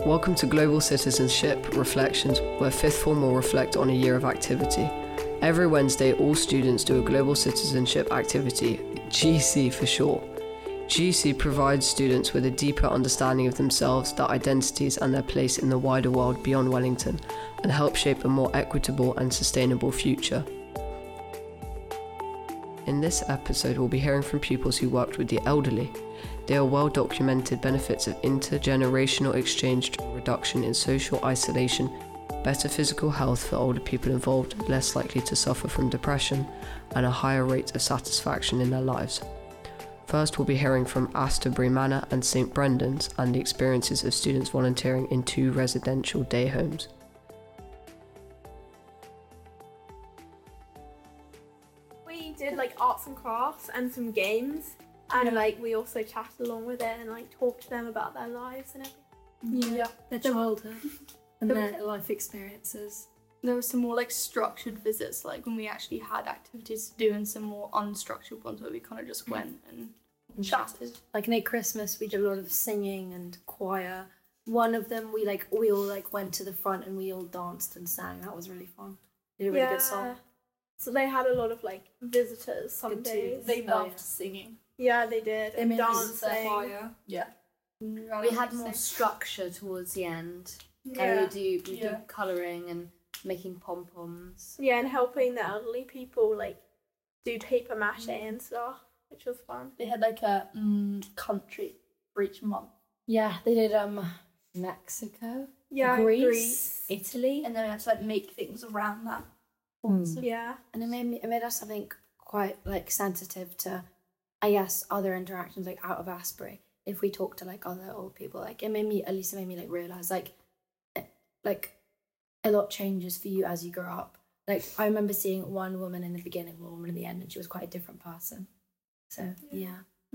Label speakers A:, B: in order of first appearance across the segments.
A: Welcome to Global Citizenship Reflections, where fifth form will reflect on a year of activity. Every Wednesday, all students do a Global Citizenship activity, GC for short. GC provides students with a deeper understanding of themselves, their identities and their place in the wider world beyond Wellington, and help shape a more equitable and sustainable future. In this episode, we'll be hearing from pupils who worked with the elderly. There are well-documented benefits of intergenerational exchange, reduction in social isolation, better physical health for older people involved, less likely to suffer from depression, and a higher rate of satisfaction in their lives. First, we'll be hearing from Astorbury Manor and St Brendan's and the experiences of students volunteering in 2 residential day homes.
B: We did arts and crafts and some games, and we also chatted along with it and talked to them about their lives and everything.
C: Yeah, their childhood and their life experiences.
D: There were some more structured visits, when we actually had activities to do, and some more unstructured ones where we kind of just went and chatted.
C: Near Christmas, we did a lot of singing and choir. One of them, we all went to the front and we all danced and sang. That was really fun. Did a really good song.
B: So they had a lot of visitors some days.
D: They loved singing.
B: Yeah, they did.
C: They made
B: dancing.
D: Choir.
C: Yeah.
E: We had more structure towards the end.
B: Yeah.
E: We do colouring and making pom-poms.
B: Yeah, and helping the elderly people do paper mache and stuff, which was fun.
D: They had a country for each month.
C: Yeah, they did Mexico.
B: Yeah,
C: Greece.
D: Italy, and then we had to make things around that.
B: Yeah.
C: And it made us, I think, quite sensitive to, I guess, other interactions out of Asbury. If we talk to other old people, it made me realise a lot changes for you as you grow up. I remember seeing one woman in the beginning, one woman in the end, and she was quite a different person. So yeah.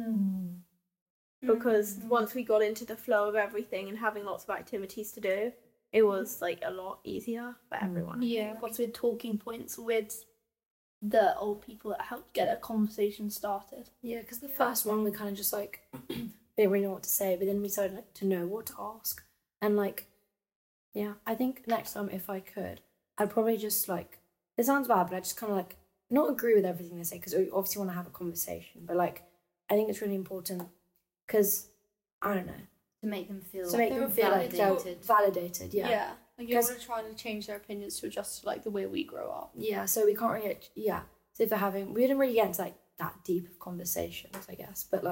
B: Because once we got into the flow of everything and having lots of activities to do, it was a lot easier for everyone.
D: Yeah, lots of talking points with the old people that helped get a conversation started.
C: Yeah, because the first one we kind of just didn't really know what to say, but then we started to know what to ask. And yeah, I think next time if I could, I'd probably just it sounds bad, but I just kind of not agree with everything they say, because we obviously want to have a conversation, but I think it's really important because, I don't know.
E: To make them feel
C: validated, yeah.
D: Yeah, you want to try to change their opinions to adjust to the way we grow up.
C: Yeah, so we can't really, so if they're having, we didn't really get into that deep of conversations, I guess, but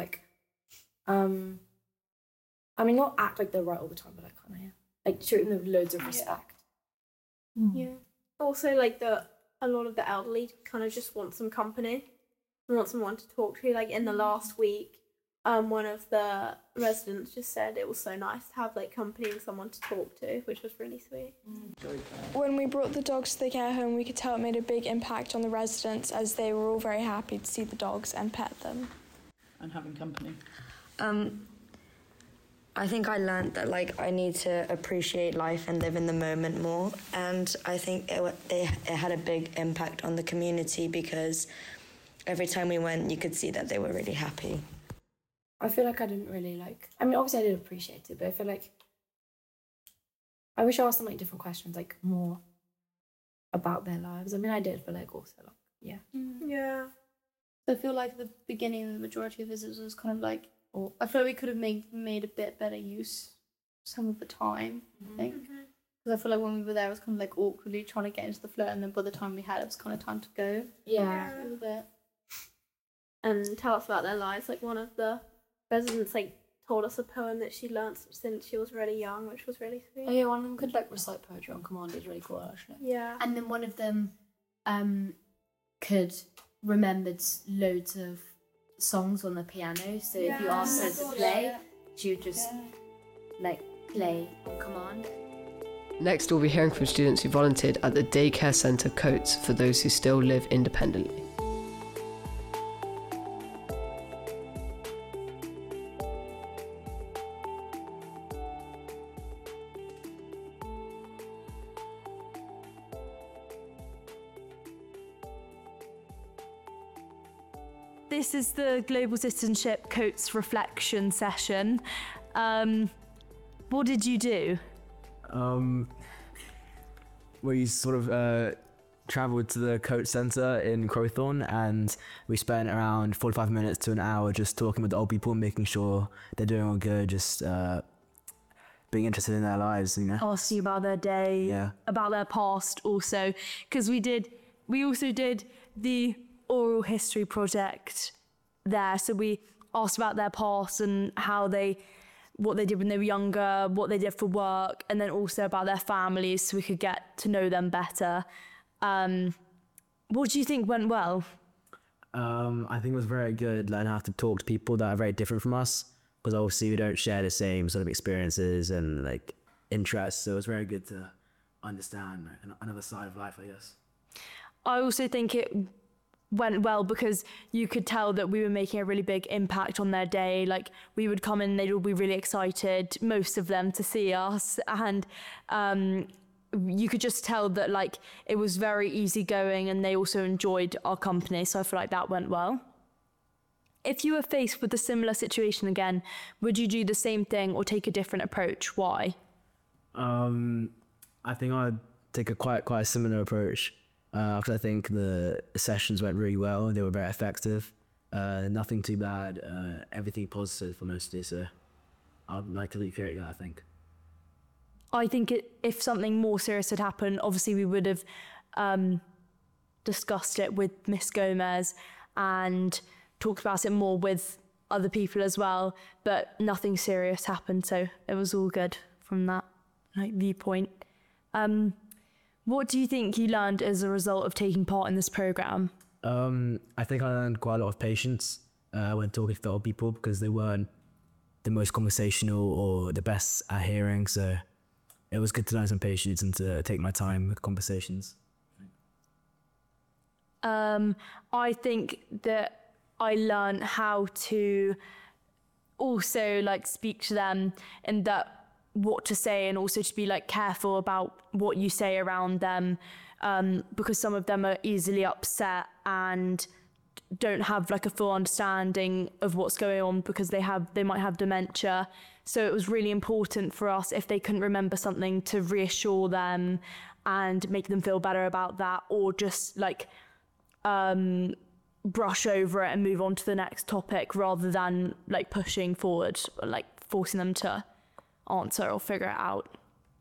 C: not act like they're right all the time, but kind of, treat them with loads of respect.
B: Yeah. Also, a lot of the elderly kind of just want some company. They want someone to talk to. In the last week, one of the residents just said it was so nice to have company and someone to talk to, which was really sweet.
F: When we brought the dogs to the care home, we could tell it made a big impact on the residents, as they were all very happy to see the dogs and pet them.
G: And having company.
H: I think I learned that I need to appreciate life and live in the moment more, and I think it had a big impact on the community, because every time we went you could see that they were really happy.
C: I feel I didn't really obviously I did appreciate it, but I feel I wish I asked them different questions, more about their lives. I did, but also yeah.
B: Yeah.
D: I feel the beginning, the majority of visits was kind of or I feel we could have made a bit better use some of the time, I think. Because I feel when we were there, it was kind of awkwardly trying to get into the flow, and then by the time we had it, was kind of time to go.
C: Yeah.
D: A little bit.
B: And tell us about their lives. One of the residents told us a poem that she learnt since she was really young, which was really sweet.
C: Oh yeah, one of them could recite poetry on command. It's really cool, actually.
B: Yeah.
E: And then one of them could remembered loads of songs on the piano, so if you asked her to play, she would just play on command.
A: Next, we'll be hearing from students who volunteered at the daycare centre Coates for those who still live independently.
I: This is the Global Citizenship Coates reflection session. What did you do?
J: We sort of travelled to the coach centre in Crowthorne, and we spent around 45 minutes to an hour just talking with the old people, making sure they're doing all good, just being interested in their lives, you know.
I: Asking about their day, about their past also, because we also did the oral history project there, so we asked about their past and what they did when they were younger, what they did for work, and then also about their families so we could get to know them better. What do you think went well?
J: I think it was very good learning how to talk to people that are very different from us, because obviously we don't share the same sort of experiences and like interests, so it was very good to understand another side of life, I guess.
I: I also think it went well because you could tell that we were making a really big impact on their day. Like, we would come in, they'd all be really excited, most of them, to see us, and you could just tell that like it was very easygoing and they also enjoyed our company, so I feel like that went well. If you were faced with a similar situation again, would you do the same thing or take a different approach? Why?
J: I think I'd take a quite a similar approach, because I think the sessions went really well and they were very effective. Nothing too bad, everything positive for mostly, so I'd like to recreate that, I think.
I: I think if something more serious had happened, obviously we would have discussed it with Miss Gomez and talked about it more with other people as well, but nothing serious happened, so it was all good from that viewpoint. What do you think you learned as a result of taking part in this program?
J: I think I learned quite a lot of patience when talking to other people, because they weren't the most conversational or the best at hearing, so it was good to learn some patience and to take my time with conversations.
I: I think that I learned how to also like speak to them and that what to say, and also to be like careful about what you say around them, because some of them are easily upset and don't have like a full understanding of what's going on because they might have dementia. So it was really important for us, if they couldn't remember something, to reassure them and make them feel better about that, or just like brush over it and move on to the next topic, rather than like pushing forward, or, like forcing them to answer or figure it out.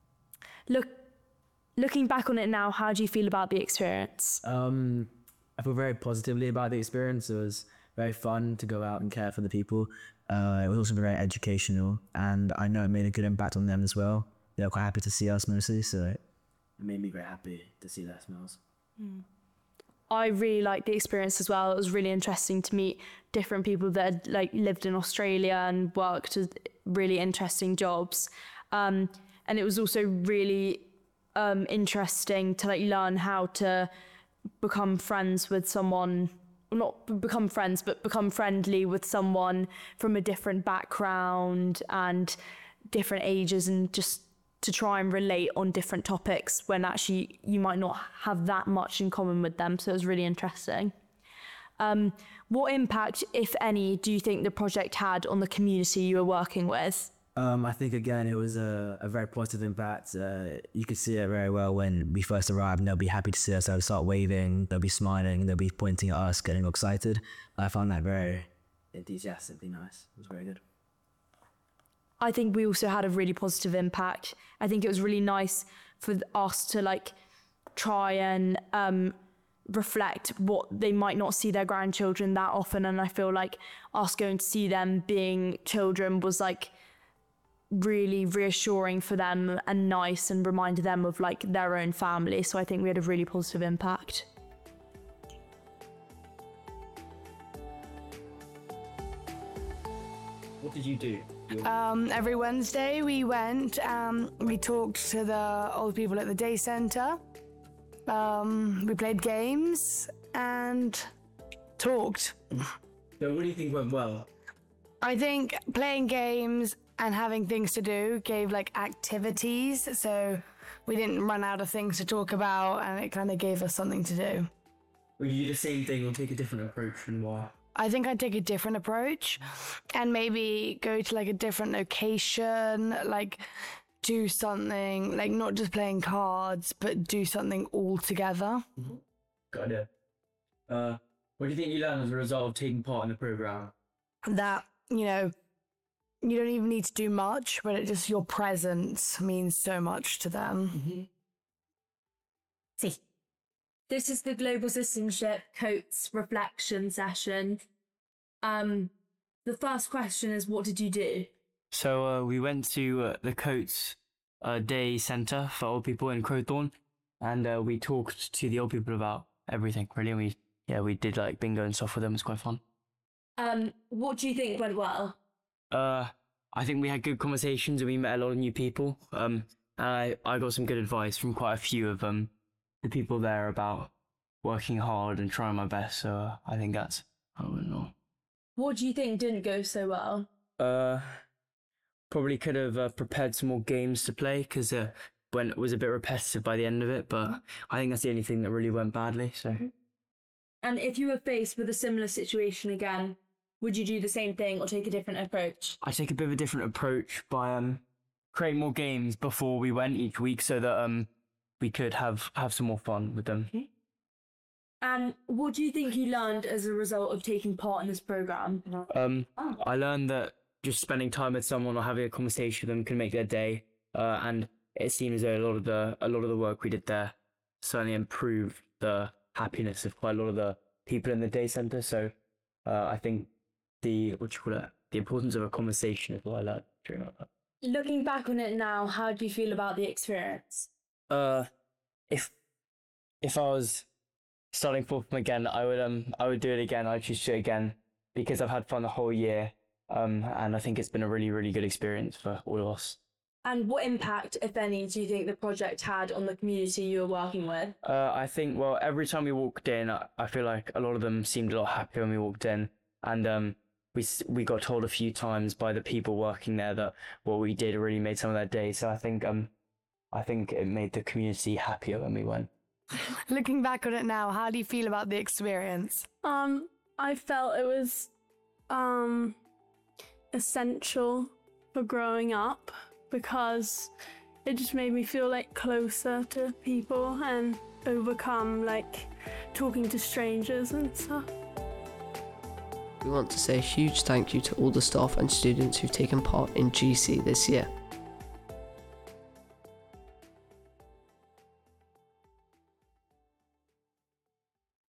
I: Looking back on it now, how do you feel about the experience?
J: I feel very positively about the experience. It was very fun to go out and care for the people. It was also very educational, and I know it made a good impact on them as well. They were quite happy to see us mostly, so it made me very happy to see their smiles.
I: I really liked the experience as well. It was really interesting to meet different people that had like lived in Australia and worked at really interesting jobs. And it was also really interesting to like learn how to become friends with someone, not become friends, but become friendly with someone from a different background and different ages, and just to try and relate on different topics when actually you might not have that much in common with them. So it was really interesting. What impact, if any, do you think the project had on the community you were working with?
J: I think, again, it was a very positive impact. You could see it very well when we first arrived, and they'll be happy to see us. They'll start waving, they'll be smiling, they'll be pointing at us, getting excited. I found that very enthusiastically nice. It was very good.
I: I think we also had a really positive impact. I think it was really nice for us to like try and reflect what they might not see their grandchildren that often, and I feel like us going to see them being children was like really reassuring for them and nice, and reminded them of like their own family. So I think we had a really positive impact.
J: What did you do?
K: Every Wednesday we went, we talked to the old people at the day centre. We played games and talked.
J: So what do you think went well?
K: I think playing games and having things to do gave like activities, so we didn't run out of things to talk about, and it kind of gave us something to do.
J: Would you do the same thing or take a different approach, and why?
K: I think I'd take a different approach and maybe go to like a different location, like do something, like not just playing cards, but do something all together.
J: Got it. What do you think you learned as a result of taking part in the program?
K: That, you know, you don't even need to do much, but it just, your presence means so much to them.
I: See, this is the Global Citizenship Coates reflection session. The first question is, what did you do?
L: So we went to the Coates Day Centre for old people in Crowthorne, and we talked to the old people about everything, really. And we did like bingo and stuff with them. It was quite fun.
I: What do you think went well?
L: I think we had good conversations and we met a lot of new people. And I got some good advice from quite a few of the people there about working hard and trying my best. So I think that's, I don't know.
I: What do you think didn't go so well?
L: Probably could have prepared some more games to play because when it was a bit repetitive by the end of it. But I think that's the only thing that really went badly. So.
I: And if you were faced with a similar situation again, would you do the same thing or take a different approach?
L: I take a bit of a different approach by creating more games before we went each week so that we could have some more fun with them.
I: And what do you think you learned as a result of taking part in this program?
L: I learned that just spending time with someone or having a conversation with them can make their day. And it seems as though a lot of the work we did there certainly improved the happiness of quite a lot of the people in the day centre. So I think the importance of a conversation is what I learned during that.
I: Looking back on it now, how do you feel about the experience?
L: If I was starting fourth from again, I would do it again. I'd choose to do it again because I've had fun the whole year. And I think it's been a really, really good experience for all of us.
I: And what impact, if any, do you think the project had on the community you were working with?
L: I think, well, every time we walked in, I feel like a lot of them seemed a lot happier when we walked in. And we got told a few times by the people working there that what we did really made some of their day. So I think it made the community happier when we went.
K: Looking back on it now, how do you feel about the experience?
B: I felt it was essential for growing up because it just made me feel like closer to people and overcome like talking to strangers and stuff.
A: We want to say a huge thank you to all the staff and students who've taken part in GC this year.